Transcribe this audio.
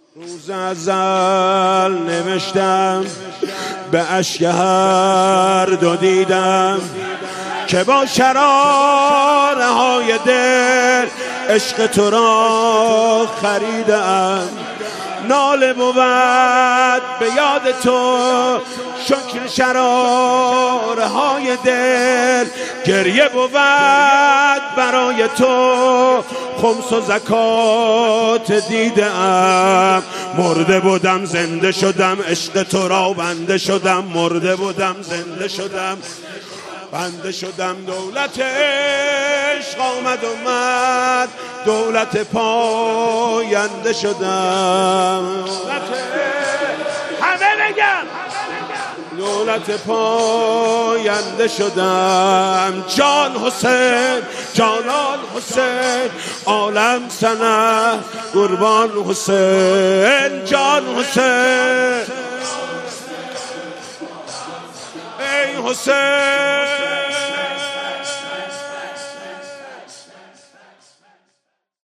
روز ازل نوشتم به اشک هر دو دیدم که با شراره های دل عشق تو را خریدم. ناله بود به یاد تو شکر شراره های دل، گریه بود برای تو خمس و زکات دیدم. مرده بودم زنده شدم، عشق تو را بنده شدم. مرده بودم زنده شدم، بنده شدم. دولت عشق آمد دولت پاینده شدم. همه بگم دولت پاینده شدم. جان حسین، جانان حسین، عالم سنه قربان حسین. جان حسین، ای حسین.